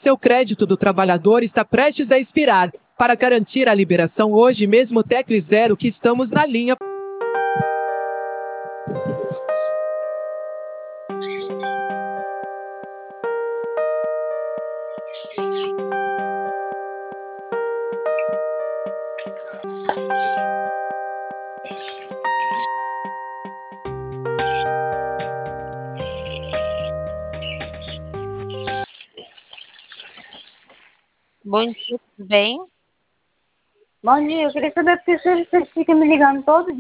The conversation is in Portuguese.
Seu crédito do trabalhador está prestes a expirar. Para garantir a liberação hoje mesmo, tecle 0 que estamos na linha. Bom dia, tudo bem? Bom dia, eu queria saber por que vocês ficam me ligando todo